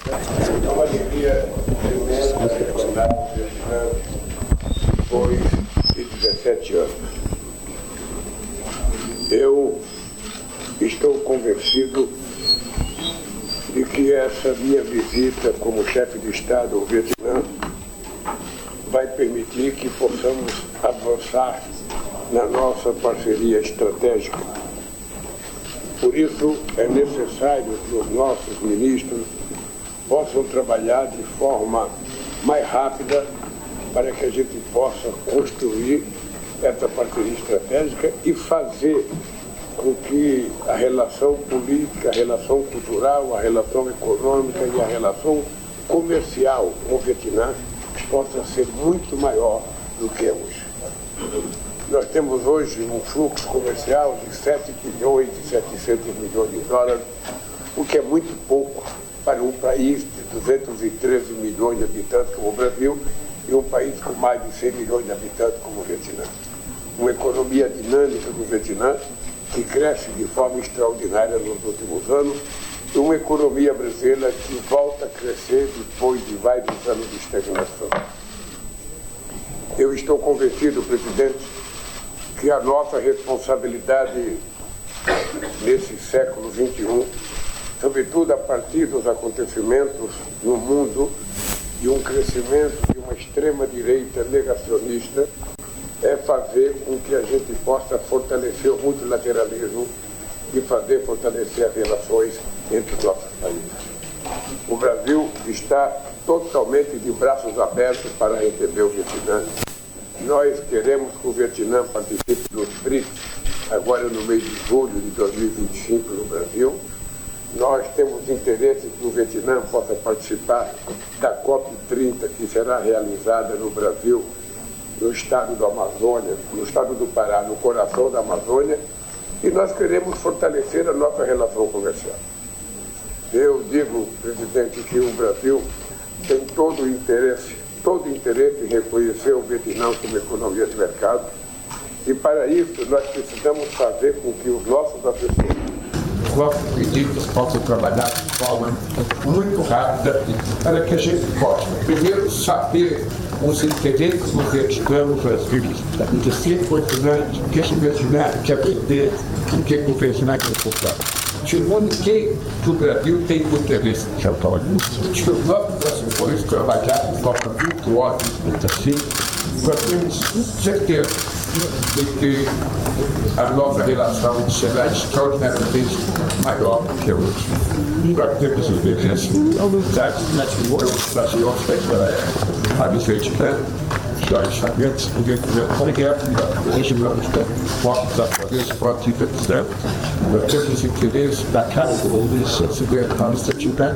É uma alegria imensa retornar ao Vietnã depois de 17 anos. Eu estou convencido de que essa minha visita como chefe de Estado ao Vietnã vai permitir que possamos avançar na nossa parceria estratégica. Por isso, é necessário que os nossos ministros possam trabalhar de forma mais rápida para que a gente possa construir essa parceria estratégica e fazer com que a relação política, a relação cultural, a relação econômica e a relação comercial com o Vietnã possa ser muito maior do que é hoje. Nós temos hoje um fluxo comercial de 7 bilhões e 700 milhões de dólares, o que é muito pouco para um país de 213 milhões de habitantes como o Brasil e um país com mais de 100 milhões de habitantes como o Vietnã. Uma economia dinâmica do Vietnã que cresce de forma extraordinária nos últimos anos e uma economia brasileira que volta a crescer depois de vários anos de estagnação. Eu estou convencido, presidente, que a nossa responsabilidade nesse século XXI, sobretudo a partir dos acontecimentos no mundo e um crescimento de uma extrema-direita negacionista, é fazer com que a gente possa fortalecer o multilateralismo e fazer fortalecer as relações entre os nossos países. O Brasil está totalmente de braços abertos para receber o Vietnã. Nós queremos que o Vietnã participe dos BRICS, agora no mês de julho de 2025 no Brasil. Nós temos interesse que o Vietnã possa participar da COP30, que será realizada no Brasil, no estado do Amazônia, no estado do Pará, no coração da Amazônia, e nós queremos fortalecer a nossa relação comercial. Eu digo, presidente, que o Brasil tem todo o interesse em reconhecer o Vietnã como economia de mercado, e para isso nós precisamos fazer com que os nossos assessores, os nossos políticos possam trabalhar de forma muito rápida para que a gente possa, primeiro, saber os interesses do Vietnã no Brasil, de ser importante, o que esse Vietnã quer aprender, o que o Vietnã quer comprar. Segundo, que o Brasil tem interesse em São Paulo. Se os nossos assessores trabalharem de forma virtuosa, assim, nós temos certeza de que a nossa relação será extraordinariamente maior do que hoje. Nós temos interesse nas preocupações para o Vietnã. Nós sabemos que o Vietnã hoje nós fortes a fazer esse próprio certo. Nós temos interesse da casa do secretário de Vietnã,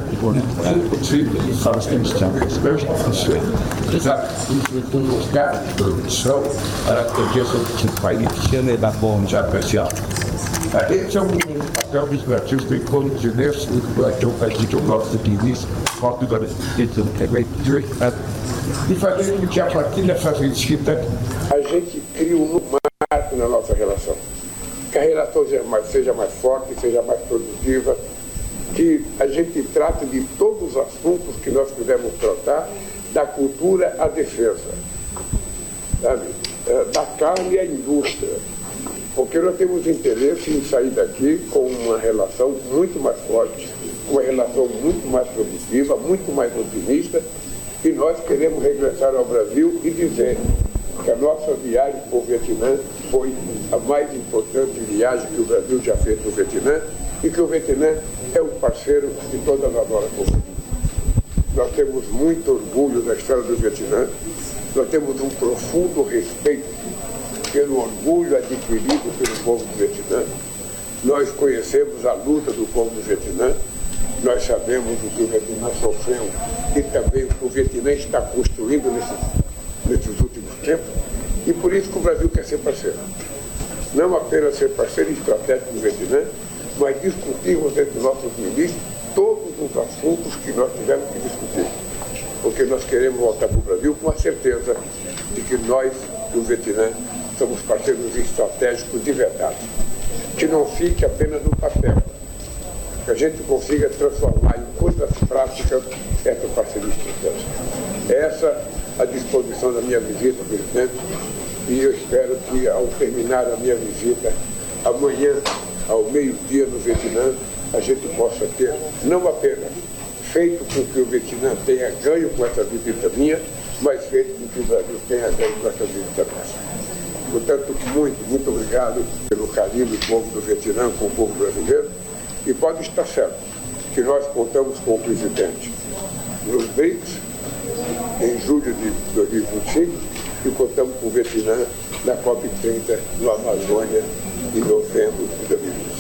e nós temos também os meus oficiais. Exatamente, os gastos de produção para atender esse país que da bom de apreciar. Esse é um papel dos brasileiros bem condizente que eu faço que o nosso país pode dar e fazer com que a partir dessa visita a gente crie um marco na nossa relação. Que a relação seja mais forte, seja mais produtiva, que a gente trate de todos os assuntos que nós pudermos tratar, da cultura à defesa, sabe? Da carne à indústria, porque nós temos interesse em sair daqui com uma relação muito mais forte, uma relação muito mais produtiva, muito mais otimista, e nós queremos regressar ao Brasil e dizer que a nossa viagem para o Vietnã foi a mais importante viagem que o Brasil já fez para o Vietnã e que o Vietnã é um parceiro de todas as nossas comunidades. Nós temos muito orgulho da história do Vietnã, nós temos um profundo respeito pelo orgulho adquirido pelo povo do Vietnã, nós conhecemos a luta do povo do Vietnã, nós sabemos o que o Vietnã sofreu e também o que o Vietnã está construindo nesses últimos tempos, e por isso que o Brasil quer ser parceiro. Não apenas ser parceiro estratégico do Vietnã, mas discutirmos entre nossos ministros todos os assuntos que nós tivemos que discutir. Porque nós queremos voltar para o Brasil com a certeza de que nós, do Vietnã, somos parceiros estratégicos de verdade. Que não fique apenas no papel, que a gente consiga transformar em coisa prática, essa parceria estratégica. Essa a disposição da minha visita, presidente, e eu espero que, ao terminar a minha visita, amanhã, ao meio-dia no Vietnã, a gente possa ter, não apenas feito com que o Vietnã tenha ganho com essa visita minha, mas feito com que o Brasil tenha ganho com essa visita nossa. Portanto, muito obrigado pelo carinho do povo do Vietnã com o povo brasileiro, e pode estar certo que nós contamos com o presidente nos BRICS, em julho de 2025, e contamos com o Vietnã na COP30 no Amazônia, em novembro de 2025.